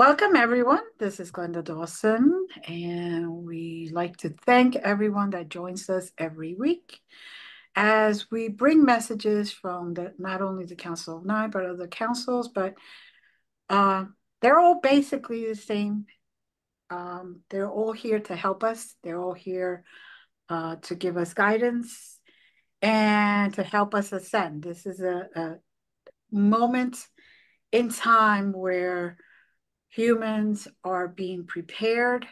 Welcome, everyone. This is Glenda Dawson, and we like to thank everyone that joins us every week as we bring messages from not only the Council of Nine, but other councils, but uh, they're all basically the same. They're all here to help us. They're all here to give us guidance and to help us ascend. This is a moment in time where humans are being prepared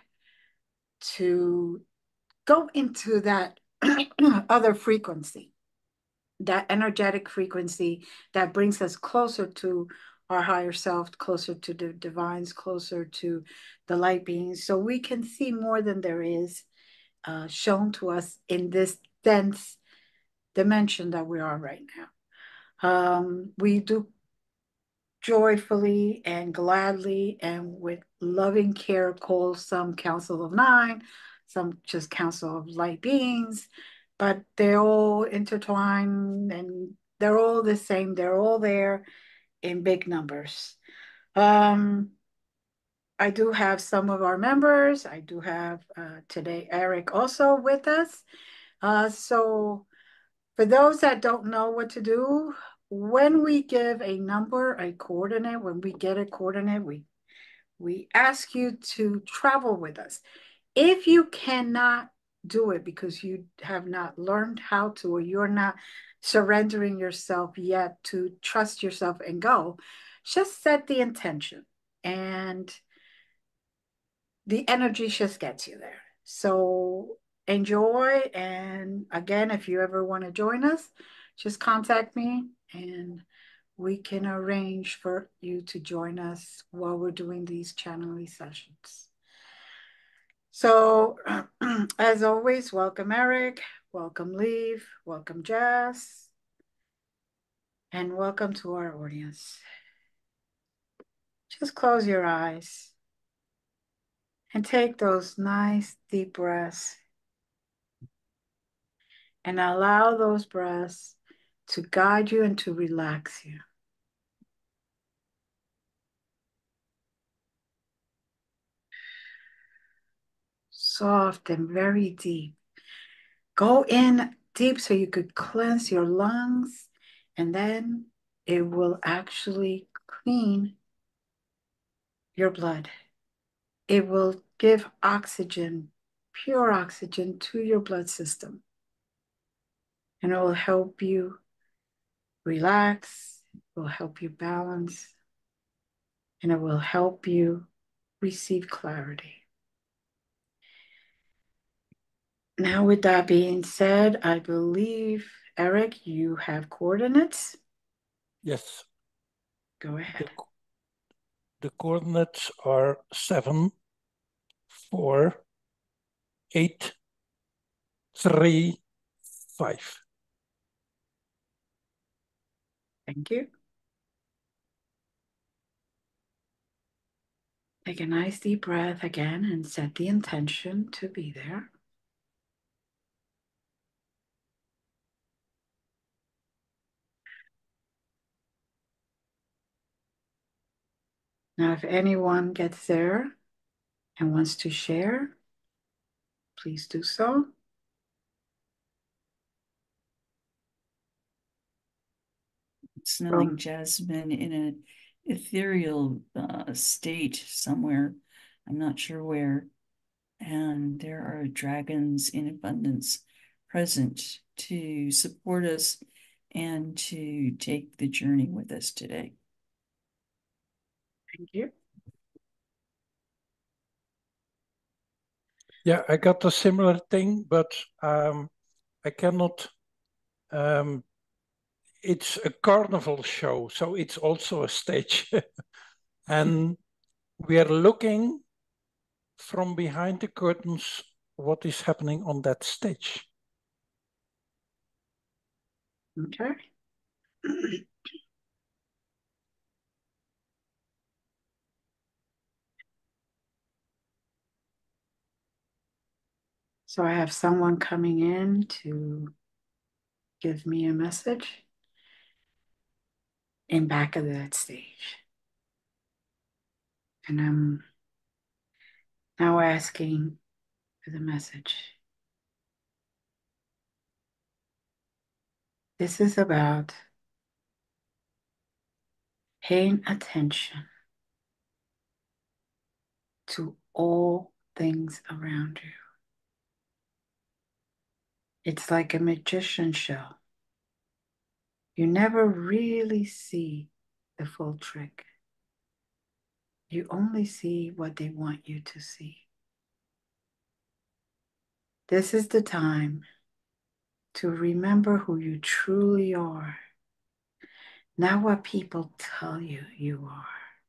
to go into that other frequency, that energetic frequency that brings us closer to our higher self, closer to the divines, closer to the light beings, so we can see more than there is shown to us in this dense dimension that we are right now. We do joyfully and gladly and with loving care call some Council of Nine, some just Council of Light Beings, but they're all intertwined and they're all the same. They're all there in big numbers. Um, I do have some of our members. I do have today Eric also with us. So for those that don't know what to do, when we give a number, a coordinate, when we get a coordinate, we ask you to travel with us. If you cannot do it because you have not learned how to, or you're not surrendering yourself yet to trust yourself and go, just set the intention and the energy just gets you there. So enjoy. And again, if you ever want to join us, just contact me and we can arrange for you to join us while we're doing these channeling sessions. So, as always, welcome Eric, welcome Leave, welcome Jazz, and welcome to our audience. Just close your eyes and take those nice deep breaths and allow those breaths to guide you and to relax you. Soft and very deep. Go in deep so you could cleanse your lungs, and then it will actually clean your blood. It will give oxygen, pure oxygen to your blood system, and it will help you relax, it will help you balance, and it will help you receive clarity. Now, with that being said, I believe, Eric, you have coordinates. Yes. Go ahead. The coordinates are 7, 4, 8, 3, 5. Thank you. Take a nice deep breath again and set the intention to be there. Now, if anyone gets there and wants to share, please do so. Smelling jasmine in an ethereal state somewhere. I'm not sure where. And there are dragons in abundance present to support us and to take the journey with us today. Thank you. Yeah, I got a similar thing, but I cannot. It's a carnival show, so it's also a stage. And we are looking from behind the curtains what is happening on that stage. Okay. So I have someone coming in to give me a message in back of that stage. And I'm now asking for the message. This is about paying attention to all things around you. It's like a magician show. You never really see the full trick. You only see what they want you to see. This is the time to remember who you truly are, not what people tell you you are,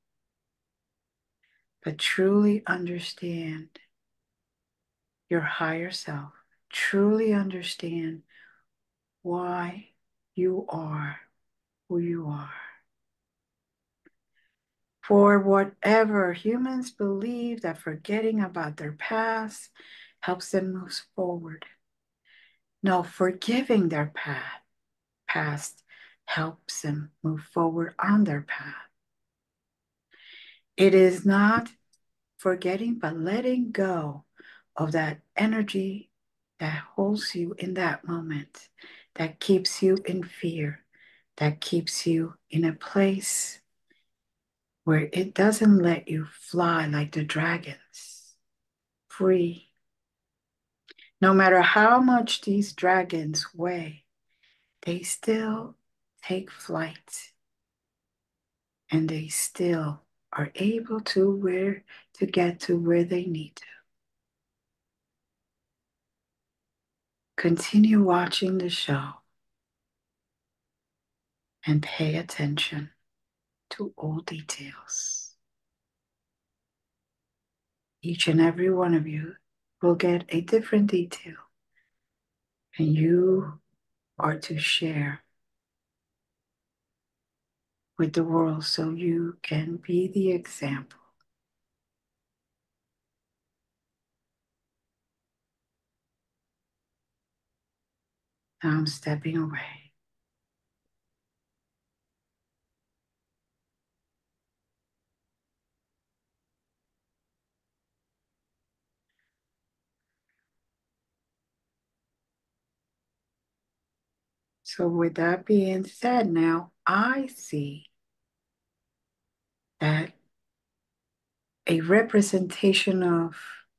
but truly understand your higher self, truly understand why you are who you are. For whatever humans believe that forgetting about their past helps them move forward. No, forgiving their past helps them move forward on their path. It is not forgetting, but letting go of that energy that holds you in that moment, that keeps you in fear, that keeps you in a place where it doesn't let you fly like the dragons, free. No matter how much these dragons weigh, they still take flight and they still are able to get to where they need to. Continue watching the show and pay attention to all details. Each and every one of you will get a different detail, and you are to share with the world so you can be the example. Now I'm stepping away. So with that being said, now I see that a representation of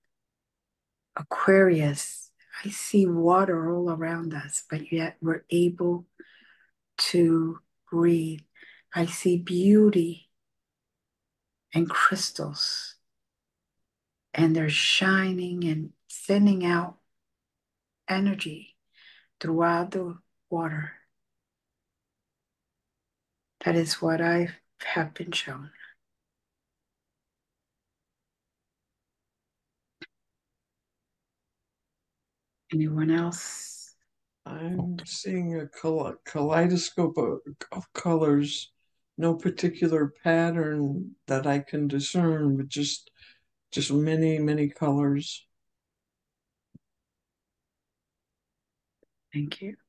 Aquarius, I see water all around us, but yet we're able to breathe. I see beauty and crystals, and they're shining and sending out energy throughout the water. That is what I have been shown. Anyone else? I'm seeing a kaleidoscope of colors, no particular pattern that I can discern, but just many, many colors. Thank you.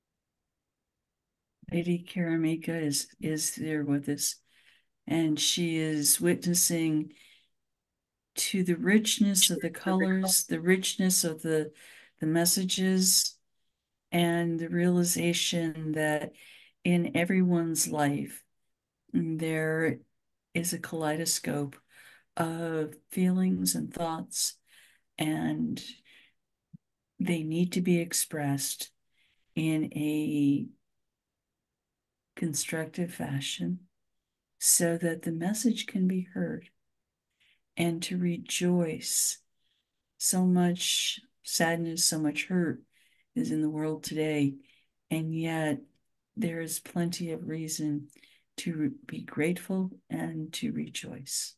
Lady Karamika is there with us, and she is witnessing to the richness of the colors, the richness of the messages, and the realization that in everyone's life there is a kaleidoscope of feelings and thoughts, and they need to be expressed in a constructive fashion so that the message can be heard, and to rejoice. So much sadness, so much hurt is in the world today, and yet there is plenty of reason to be grateful and to rejoice.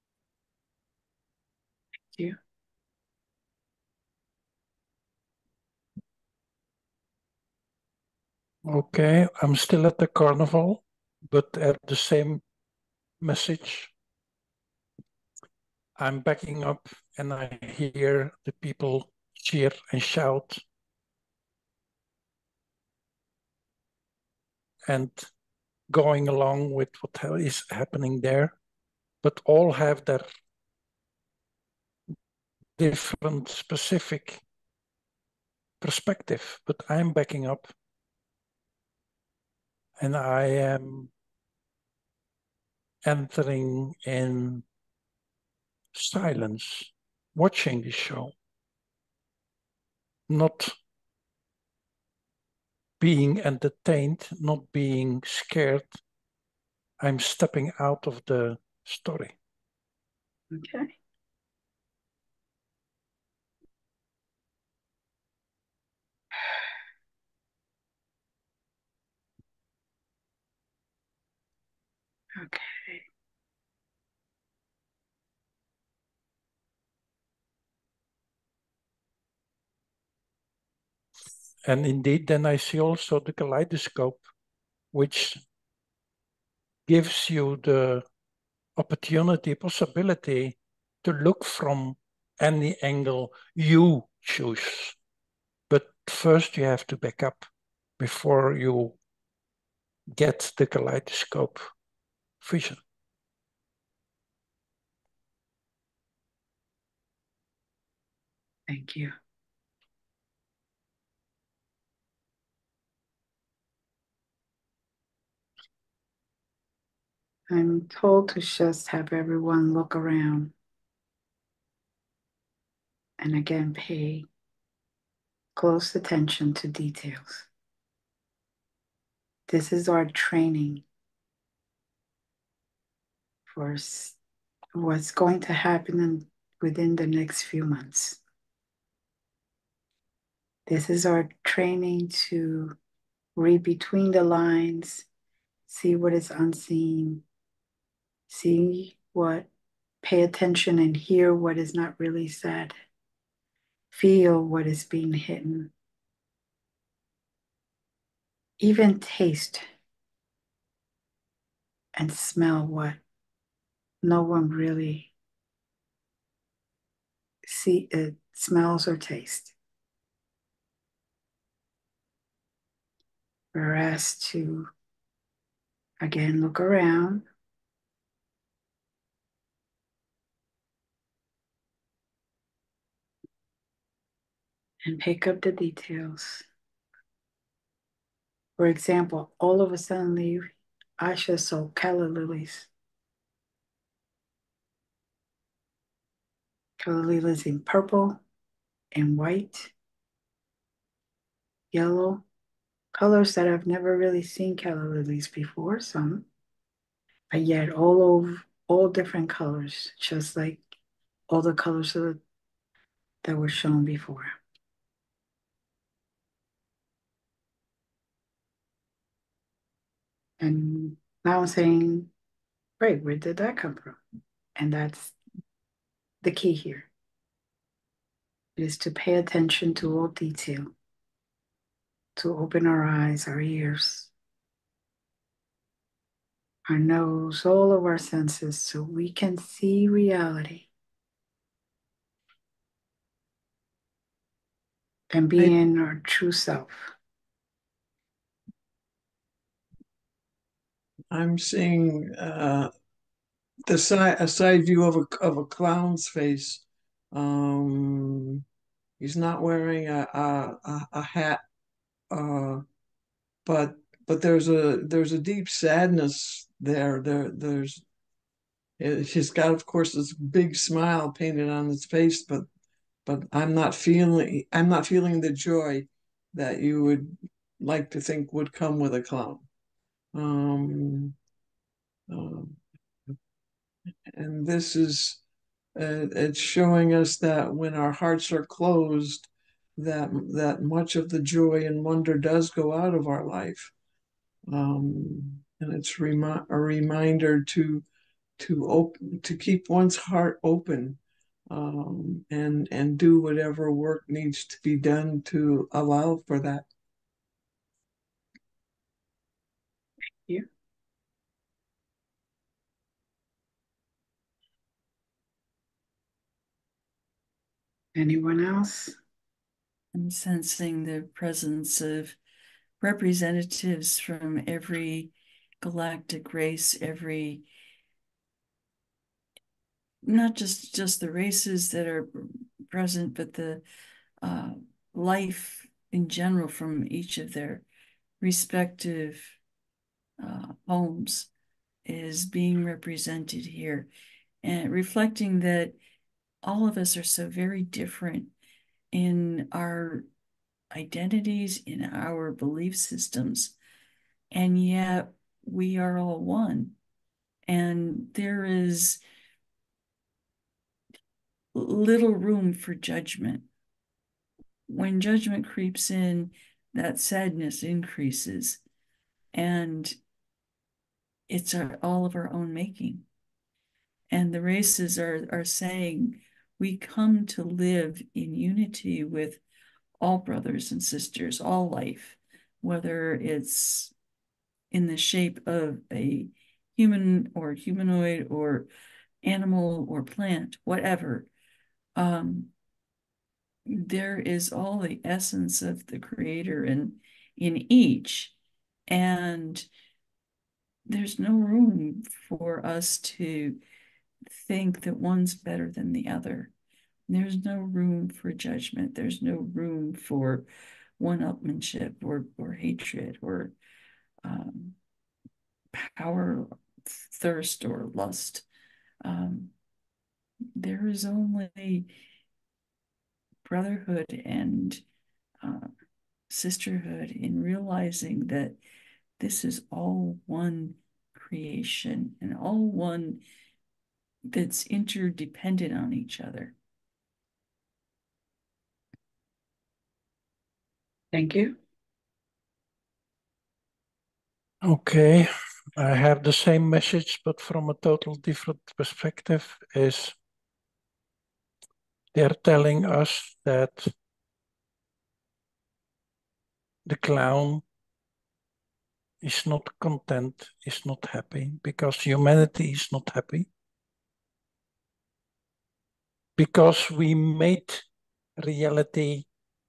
Thank you. Okay, I'm still at the carnival, but at the same message. I'm backing up and I hear the people cheer and shout. And going along with what is happening there. but all have their different specific perspective. But I'm backing up, and I am entering in silence, watching the show, not being entertained, not being scared. I'm stepping out of the story. Okay. Okay. And indeed, then I see also the kaleidoscope, which gives you the opportunity, possibility to look from any angle you choose. But first you have to back up before you get the kaleidoscope vision. Thank you. I'm told to just have everyone look around and again pay close attention to details. This is our training for what's going to happen within the next few months. This is our training to read between the lines, see what is unseen, pay attention and hear what is not really said, feel what is being hidden, even taste and smell what no one really smells or tastes. We're asked to, again, look around and pick up the details. For example, all of a sudden, Asha saw calla lilies. Calla lilies in purple and white, yellow, colors that I've never really seen calla lilies before, some, but yet all different colors, just like all the colors that were shown before. And now I'm saying, great, where did that come from? And that's the key here, is to pay attention to all detail, to open our eyes, our ears, our nose, all of our senses, so we can see reality and be in our true self. I'm seeing a side view of a clown's face. He's not wearing a hat, but there's a deep sadness there. He's got, of course, this big smile painted on his face, but I'm not feeling the joy that you would like to think would come with a clown. Um, um, and this is it's showing us that when our hearts are closed, that much of the joy and wonder does go out of our life. And it's a reminder to keep one's heart open, and do whatever work needs to be done to allow for that. Yeah. Anyone else? I'm sensing the presence of representatives from every galactic race, every not just the races that are present, but the life in general from each of their respective homes is being represented here, and reflecting that all of us are so very different in our identities, in our belief systems, and yet we are all one. And there is little room for judgment. When judgment creeps in, that sadness increases, and it's all of our own making. And the races are saying we come to live in unity with all brothers and sisters, all life, whether it's in the shape of a human or humanoid or animal or plant, whatever. There is all the essence of the creator in each, and there's no room for us to think that one's better than the other. There's no room for judgment. There's no room for one-upmanship or hatred or power, thirst, or lust. There is only brotherhood and sisterhood in realizing that this is all one creation and all one that's interdependent on each other. Thank you. Okay, I have the same message, but from a total different perspective. Is they're telling us that the clown is not content, is not happy, because humanity is not happy. Because we made reality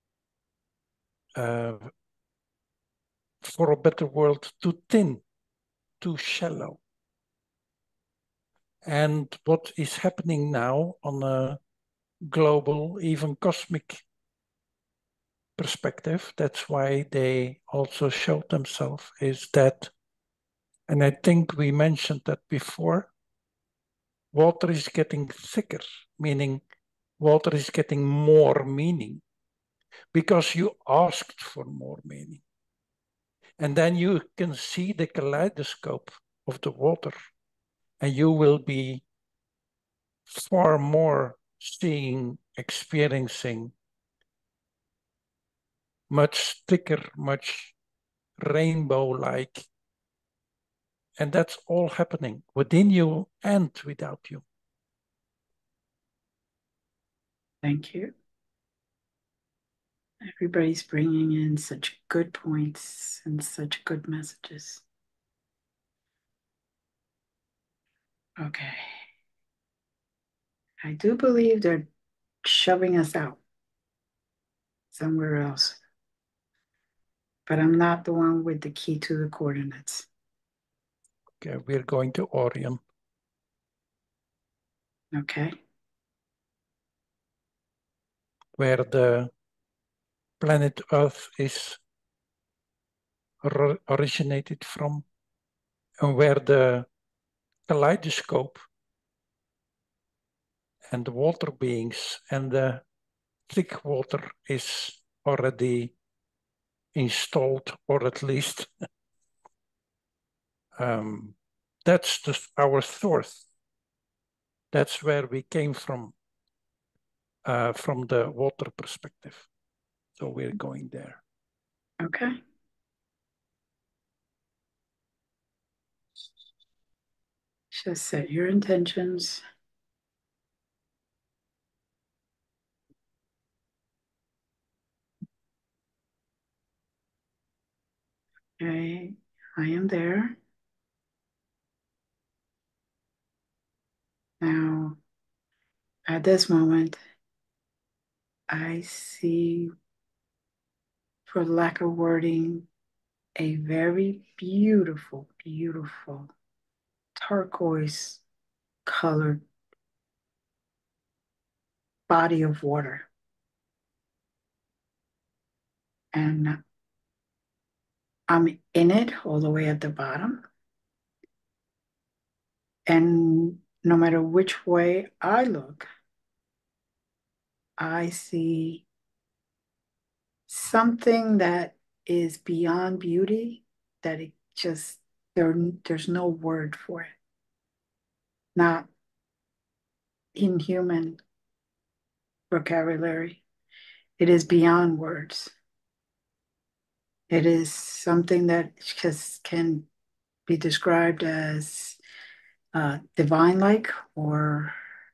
for a better world too thin, too shallow. And what is happening now on a global, even cosmic perspective, that's why they also showed themselves, is that, and I think we mentioned that before, water is getting thicker, meaning water is getting more meaning because you asked for more meaning. And then you can see the kaleidoscope of the water, and you will be far more seeing, experiencing much thicker, much rainbow-like. And that's all happening within you and without you. Thank you. Everybody's bringing in such good points and such good messages. Okay. I do believe they're shoving us out somewhere else. But I'm not the one with the key to the coordinates. Okay, we're going to Orion. Okay. Where the planet Earth is originated from, and where the kaleidoscope and the water beings and the thick water is already installed, or at least that's our source. That's where we came from the water perspective. So we're going there. Okay. Just set your intentions. Okay, I am there. Now, at this moment, I see, for lack of wording, a very beautiful, beautiful turquoise colored body of water. And I'm in it all the way at the bottom. And no matter which way I look, I see something that is beyond beauty, that it just, there's no word for it. Not in human vocabulary. It is beyond words. It is something that just can be described as divine-like, or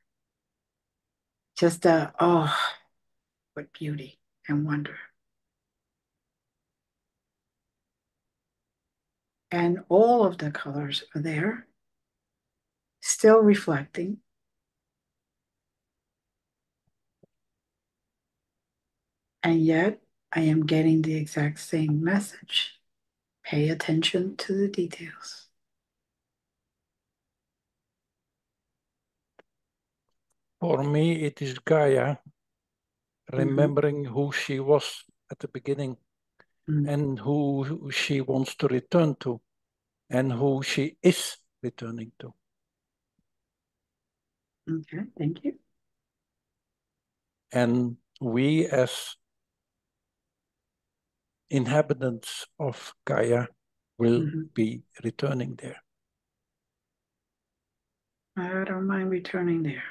just oh, what beauty and wonder. And all of the colors are there, still reflecting. And yet I am getting the exact same message. Pay attention to the details. For me, it is Gaia, remembering who she was at the beginning and who she wants to return to and who she is returning to. Okay, thank you. And we as inhabitants of Gaia will be returning there. I don't mind returning there.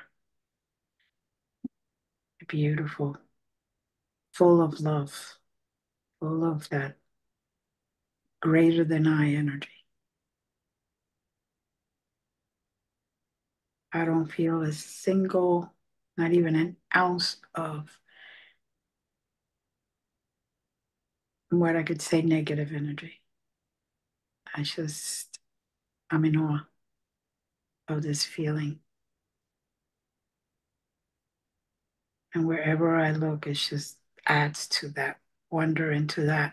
Beautiful, full of love, full of that greater than I energy. I don't feel a single, not even an ounce of what I could say negative energy. I'm in awe of this feeling. And wherever I look, it just adds to that wonder and to that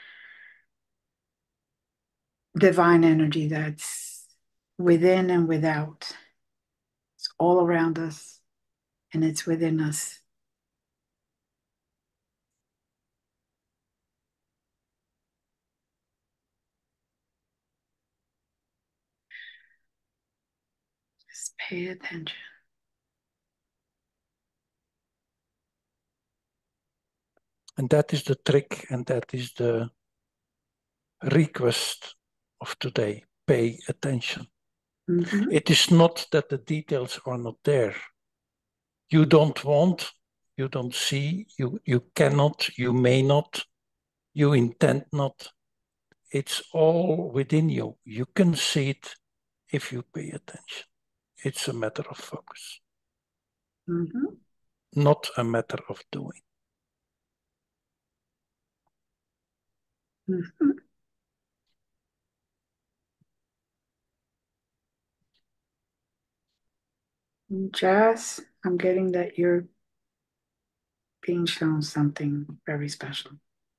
divine energy that's within and without. It's all around us and it's within us. Just pay attention. And that is the trick, and that is the request of today. Pay attention. It is not that the details are not there. You don't want, you don't see, you cannot, you may not, you intend not. It's all within you. You can see it if you pay attention. It's a matter of focus, not a matter of doing. Jazz, I'm getting that you're being shown something very special.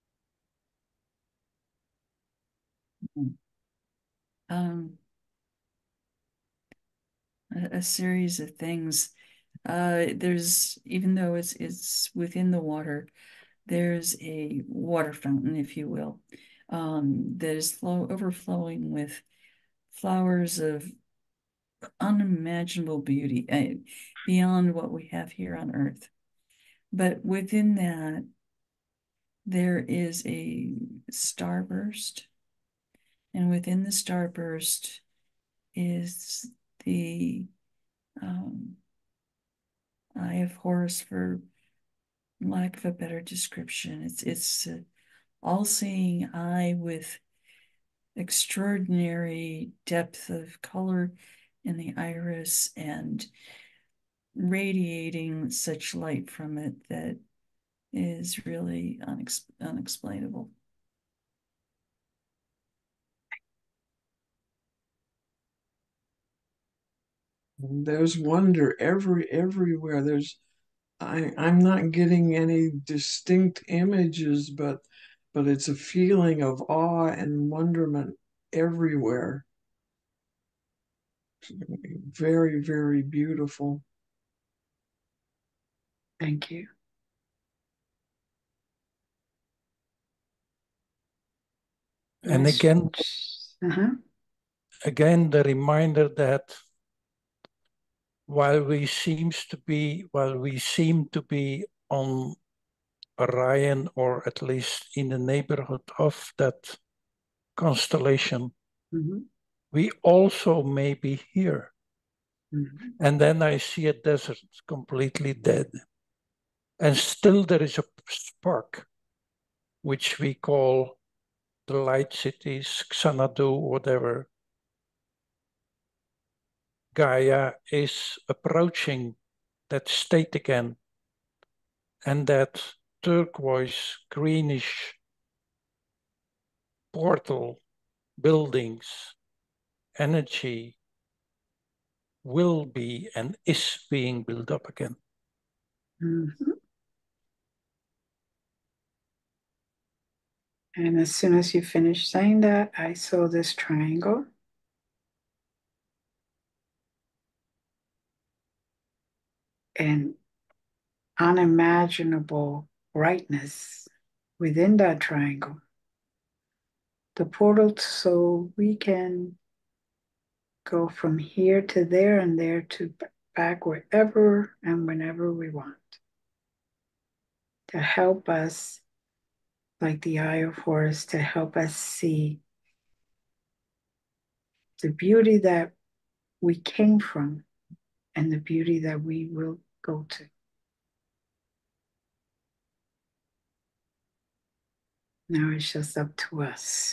A series of things. There's, even though it's within the water, there's a water fountain, if you will, that is overflowing with flowers of unimaginable beauty, beyond what we have here on Earth. But within that, there is a starburst, and within the starburst is the Eye of Horus, for lack of a better description. It's an all-seeing eye with extraordinary depth of color in the iris and radiating such light from it that is really unexplainable. There's wonder everywhere. I'm not getting any distinct images, but it's a feeling of awe and wonderment everywhere. Very, very beautiful. Thank you. And again, uh-huh. the reminder that while we seem to be on Orion, or at least in the neighborhood of that constellation, Mm-hmm. we also may be here. Mm-hmm. And then I see a desert completely dead. And still there is a spark, which we call the light cities, Xanadu, whatever. Gaia is approaching that state again. And that turquoise, greenish portal, buildings, energy will be and is being built up again. Mm-hmm. And as soon as you finished saying that, I saw this triangle. And unimaginable brightness within that triangle. The portal, so we can go from here to there and there to back wherever and whenever we want. To help us, like the Eye of Horus, to help us see the beauty that we came from and the beauty that we will go to. Now it's just up to us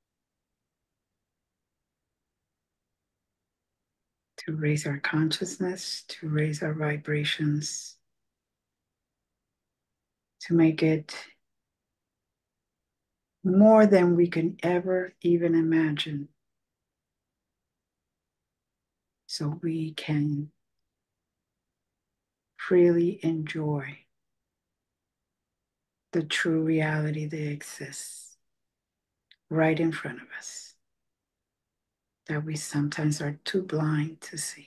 to raise our consciousness, to raise our vibrations, to make it more than we can ever even imagine. So we can freely enjoy the true reality that exists right in front of us, that we sometimes are too blind to see.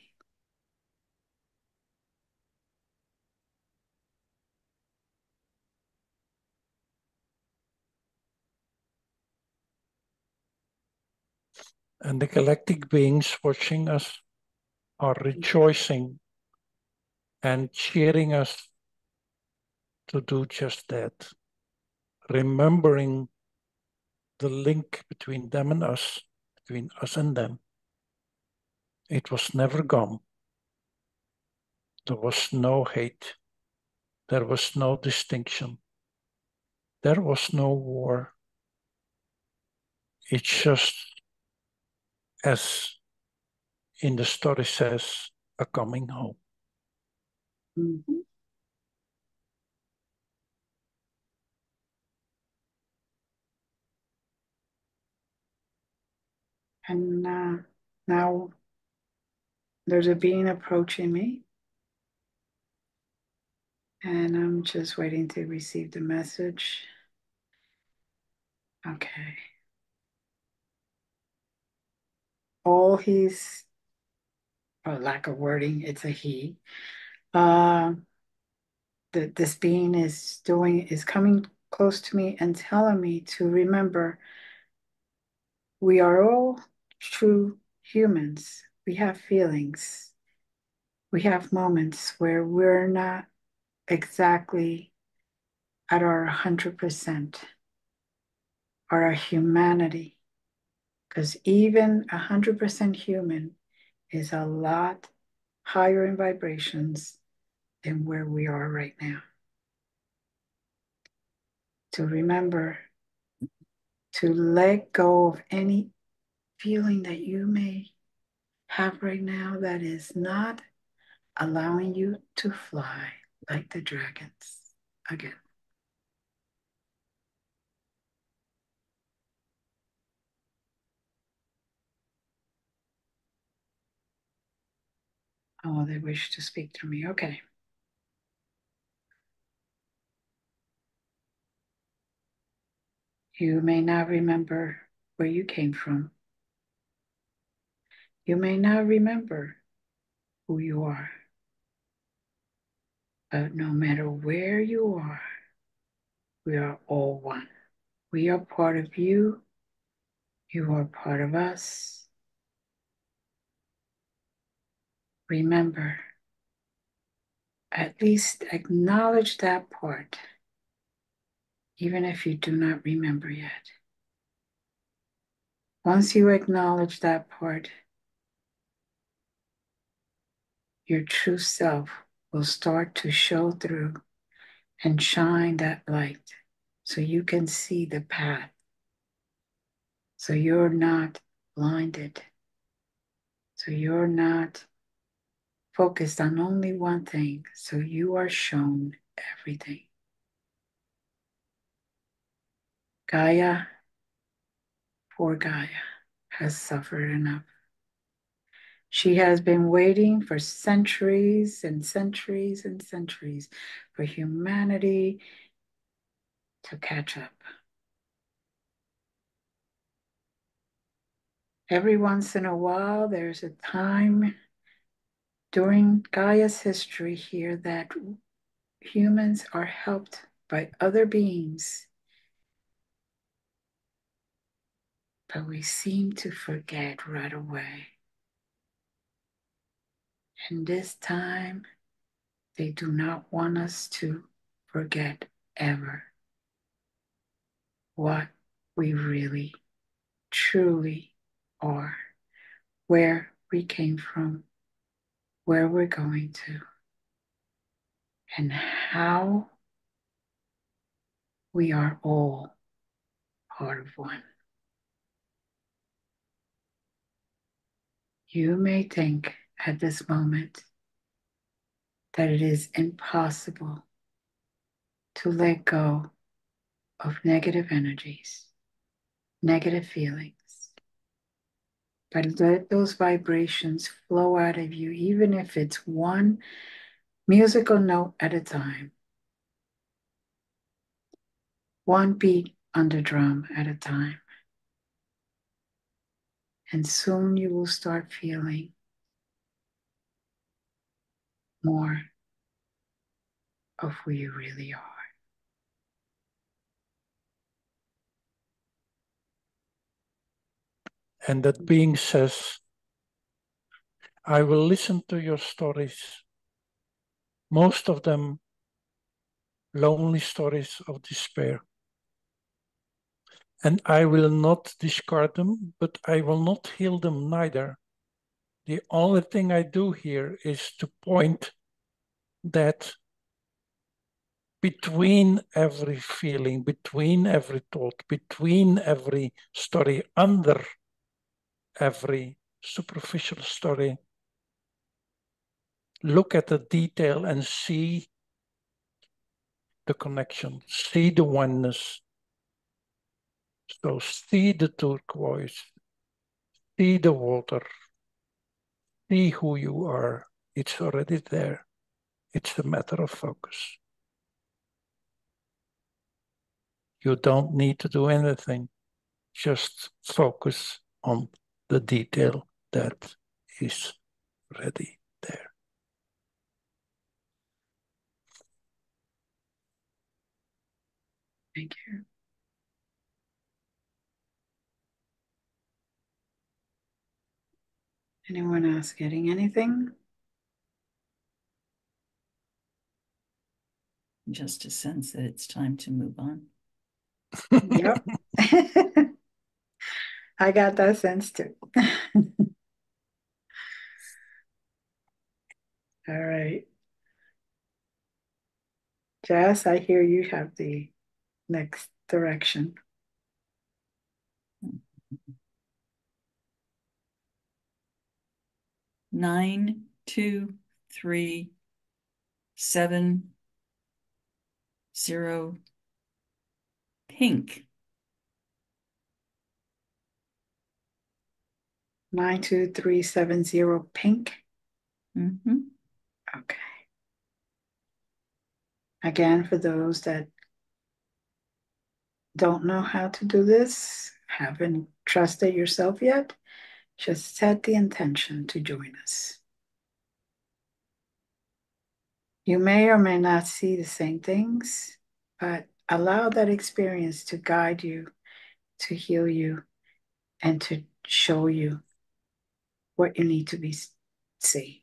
And the galactic beings watching us are rejoicing and cheering us to do just that, remembering the link between them and us, between us and them. It was never gone. There was no hate. There was no distinction. There was no war. It's just, as in the story says, a coming home. Mm-hmm. And now there's a being approaching me, and I'm just waiting to receive the message. Okay. All he's, for lack of wording, it's a he. That this being is doing is coming close to me and telling me to remember we are all true humans. We have feelings. We have moments where we're not exactly at our 100% or our humanity. Because even 100% human is a lot higher in vibrations than where we are right now. To remember to let go of any feeling that you may have right now that is not allowing you to fly like the dragons again. Oh, they wish to speak to me. Okay. You may not remember where you came from. You may not remember who you are. But no matter where you are, we are all one. We are part of you. You are part of us. Remember, at least acknowledge that part, even if you do not remember yet. Once you acknowledge that part, your true self will start to show through and shine that light so you can see the path, so you're not blinded, so you're not focused on only one thing, so you are shown everything. Gaia, poor Gaia, has suffered enough. She has been waiting for centuries and centuries and centuries for humanity to catch up. Every once in a while, there's a time during Gaia's history here that humans are helped by other beings, but we seem to forget right away. And this time, they do not want us to forget ever what we really, truly are, where we came from, where we're going to, and how we are all part of one. You may think at this moment that it is impossible to let go of negative energies, negative feelings, but let those vibrations flow out of you, even if it's one musical note at a time, one beat on the drum at a time. And soon you will start feeling more of who you really are. And that being says, I will listen to your stories, most of them lonely stories of despair. And I will not discard them, but I will not heal them neither. The only thing I do here is to point that between every feeling, between every thought, between every story, under every superficial story, look at the detail and see the connection, see the oneness. So see the turquoise, see the water, see who you are. It's already there. It's a matter of focus. You don't need to do anything. Just focus on the detail that is already there. Thank you. Anyone else getting anything? Just a sense that it's time to move on. Yep. I got that sense too. All right. Jess, I hear you have the next direction. Nine, 2, 3, 7, 0, pink. 92370 pink. Mm-hmm. Okay. Again, for those that don't know how to do this, haven't trusted yourself yet, just set the intention to join us. You may or may not see the same things, but allow that experience to guide you, to heal you, and to show you what you need to be see.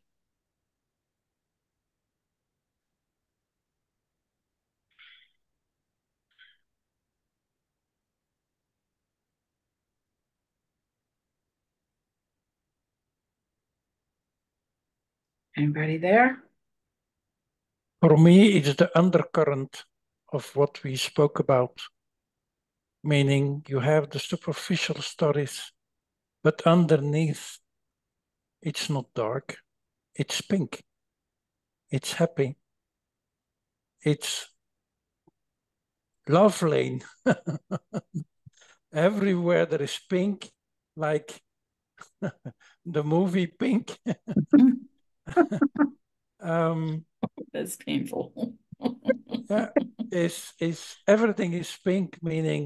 Anybody there? For me, it's the undercurrent of what we spoke about, meaning you have the superficial stories, but underneath, it's not dark, it's pink, it's happy, it's love lane. Everywhere there is pink, like the movie Pink. That's painful. Yeah, is everything is pink, meaning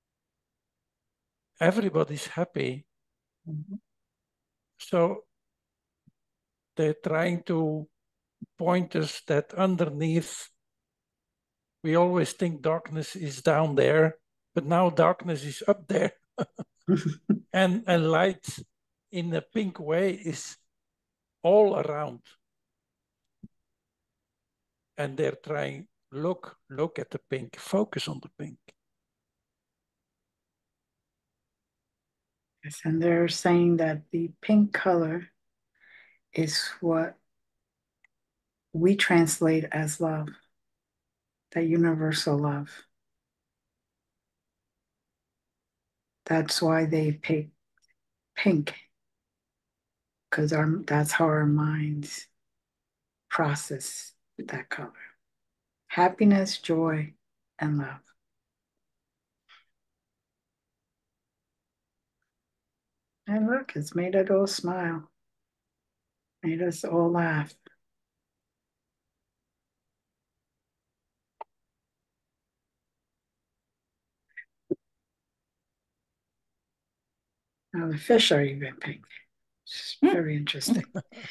everybody's happy. Mhm. So they're trying to point us that underneath, we always think darkness is down there, but now darkness is up there. and light in a pink way is all around. And they're trying, look at the pink, focus on the pink. Yes, and they're saying that the pink color is what we translate as love, that universal love. That's why they pick pink, because that's how our minds process that color. Happiness, joy, and love. And look, it's made us all smile, made us all laugh. Now the fish are even pink. It's very interesting.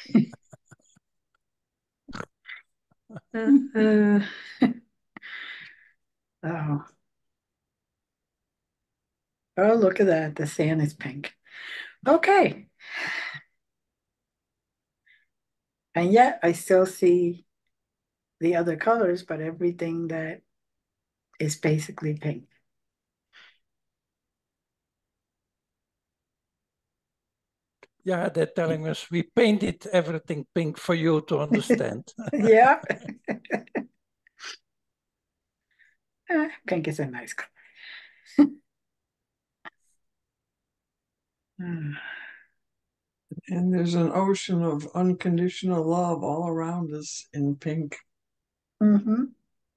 Oh. Oh, look at that. The sand is pink. Okay. And yet I still see the other colors, but everything that is basically pink. Yeah, they're telling us we painted everything pink for you to understand. Yeah. Pink is a nice color. And there's an ocean of unconditional love all around us in pink. Mm-hmm.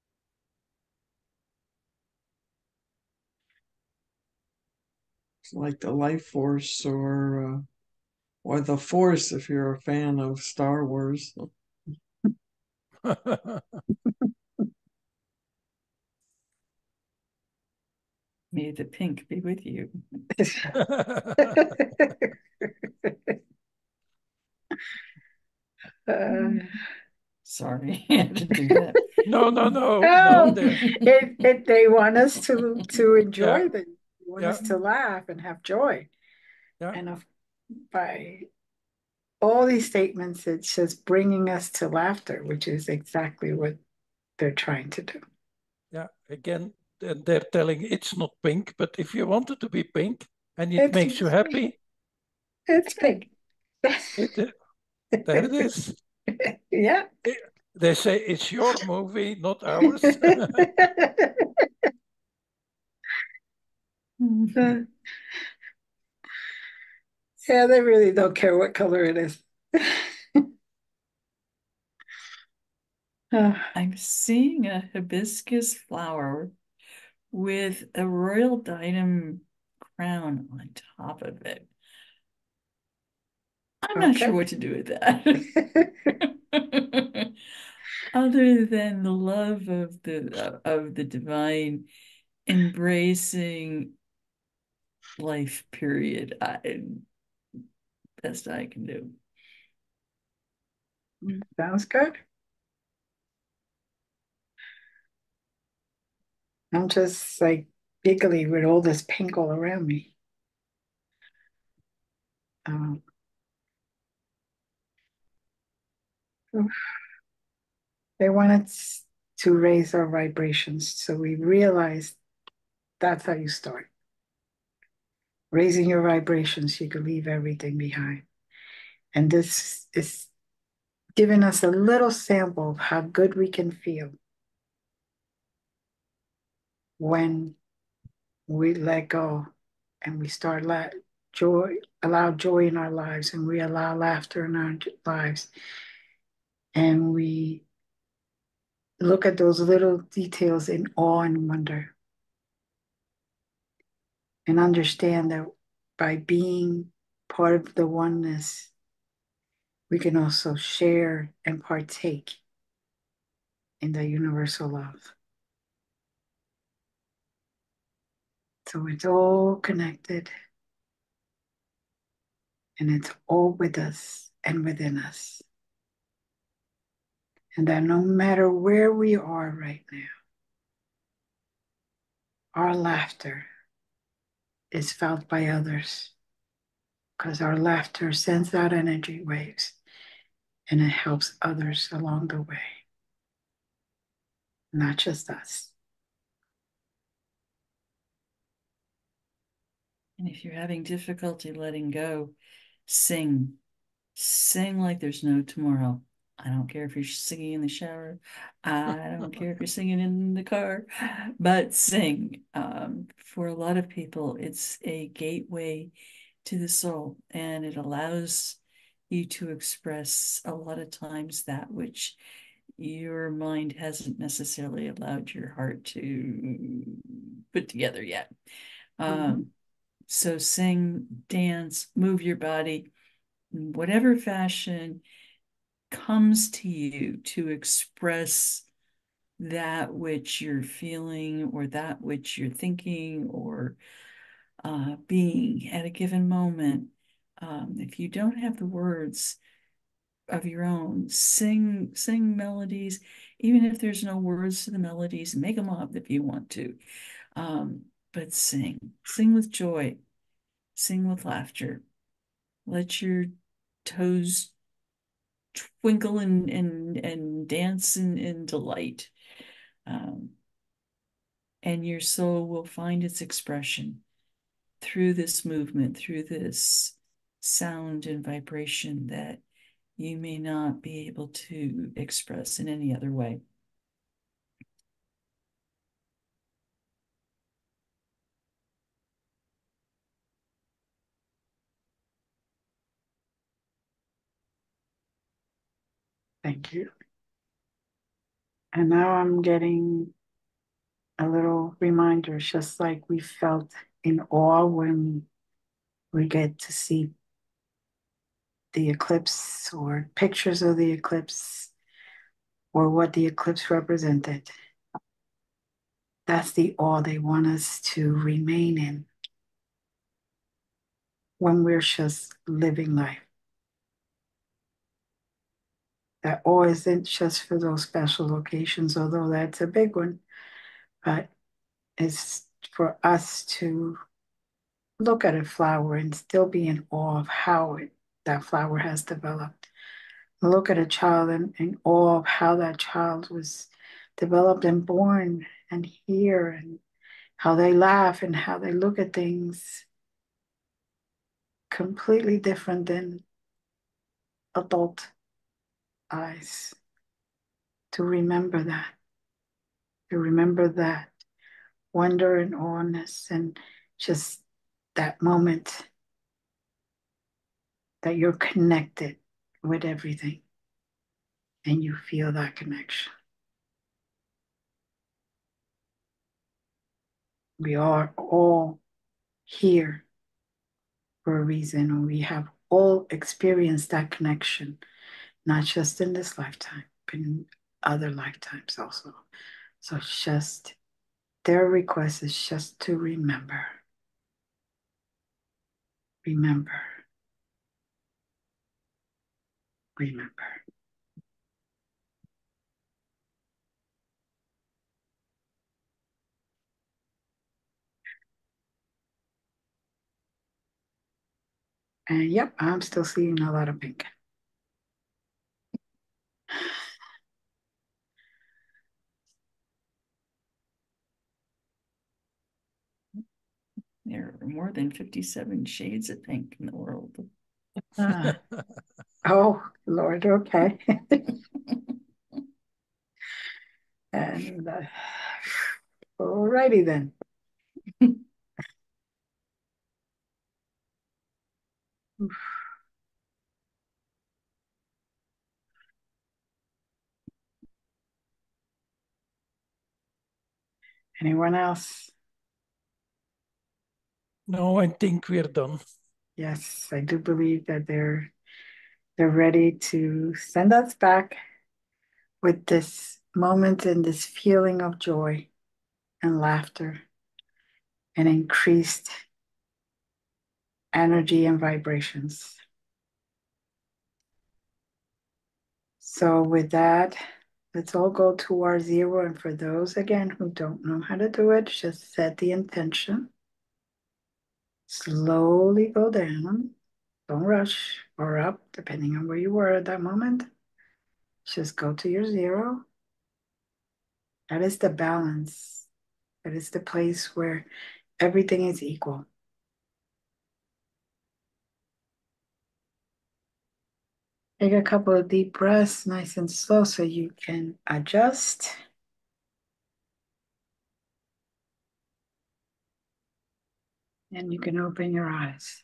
It's like the life force or the force if you're a fan of Star Wars. May the pink be with you. uh, Sorry, I had to do that. No. no, they want us to enjoy Yeah. them. They want Yeah. us to laugh and have joy. Yeah. And by all these statements, it's just bringing us to laughter, which is exactly what they're trying to do. Yeah. Again, they're telling it's not pink, but if you want it to be pink and it It's makes you happy, it's pink. there it is. Yeah. They say it's your movie, not ours. Yeah, they really don't care what color it is. I'm seeing a hibiscus flower with a royal diadem crown on top of it. I'm not sure what to do with that. Other than the love of the divine embracing life, period. Best I can do. Sounds good. I'm just like giggly with all this pink all around me. Um, they wanted to raise our vibrations, so we realized that's how you start. Raising your vibrations, you can leave everything behind. And this is giving us a little sample of how good we can feel when we let go and we start allow joy in our lives, and we allow laughter in our lives, and we look at those little details in awe and wonder, and understand that by being part of the oneness, we can also share and partake in the universal love. So it's all connected, and it's all with us and within us. And that no matter where we are right now, our laughter is felt by others, because our laughter sends out energy waves and it helps others along the way, not just us. And if you're having difficulty letting go, sing. Sing like there's no tomorrow. I don't care if you're singing in the shower. I don't care if you're singing in the car, but sing. For a lot of people, it's a gateway to the soul, and it allows you to express a lot of times that which your mind hasn't necessarily allowed your heart to put together yet. So sing, dance, move your body, whatever fashion comes to you to express that which you're feeling or that which you're thinking or being at a given moment. If you don't have the words of your own, sing melodies, even if there's no words to the melodies, make them up if you want to. But sing with joy, sing with laughter. Let your toes twinkle and dance in delight. And your soul will find its expression through this movement, through this sound and vibration that you may not be able to express in any other way. Thank you. And now I'm getting a little reminder, just like we felt in awe when we get to see the eclipse or pictures of the eclipse or what the eclipse represented. That's the awe they want us to remain in when we're just living life. That awe isn't just for those special occasions, although that's a big one, but it's for us to look at a flower and still be in awe of how that flower has developed. Look at a child in awe of how that child was developed and born, and hear and how they laugh and how they look at things completely different than adult eyes. To remember that wonder and awness and just that moment that you're connected with everything and you feel that connection. We are all here for a reason, and we have all experienced that connection, not just in this lifetime, but in other lifetimes also. So it's just their request is just to remember. Remember. Remember. And yep, I'm still seeing a lot of pink. There are more than 57 shades of pink in the world. Ah. Oh, Lord, okay. And alrighty then. Anyone else? No, I think we're done. Yes, I do believe that they're ready to send us back with this moment and this feeling of joy and laughter and increased energy and vibrations. So with that, let's all go to our zero. And for those, again, who don't know how to do it, just set the intention. Slowly go down. Don't rush or up, depending on where you were at that moment. Just go to your zero. That is the balance. That is the place where everything is equal. Take a couple of deep breaths, nice and slow, so you can adjust. And you can open your eyes.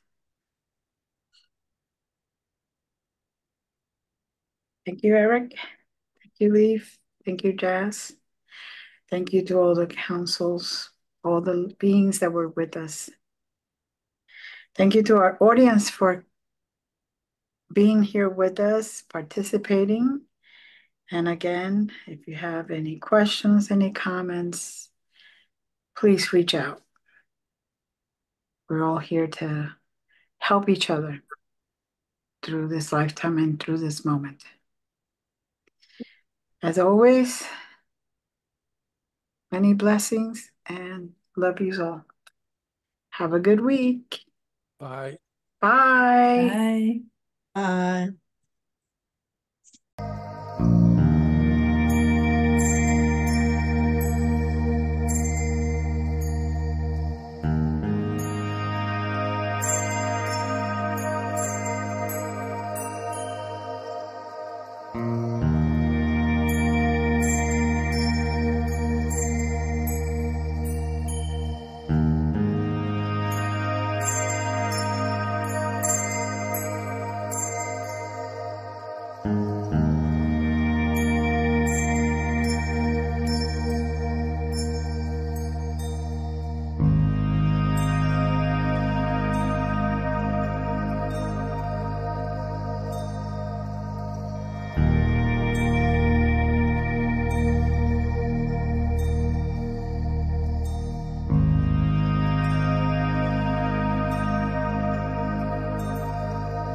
Thank you, Eric. Thank you, Leaf. Thank you, Jazz. Thank you to all the councils, all the beings that were with us. Thank you to our audience for being here with us, participating. And again, if you have any questions, any comments, please reach out. We're all here to help each other through this lifetime and through this moment. As always, many blessings and love you all. Have a good week. Bye. Bye. Bye. Bye.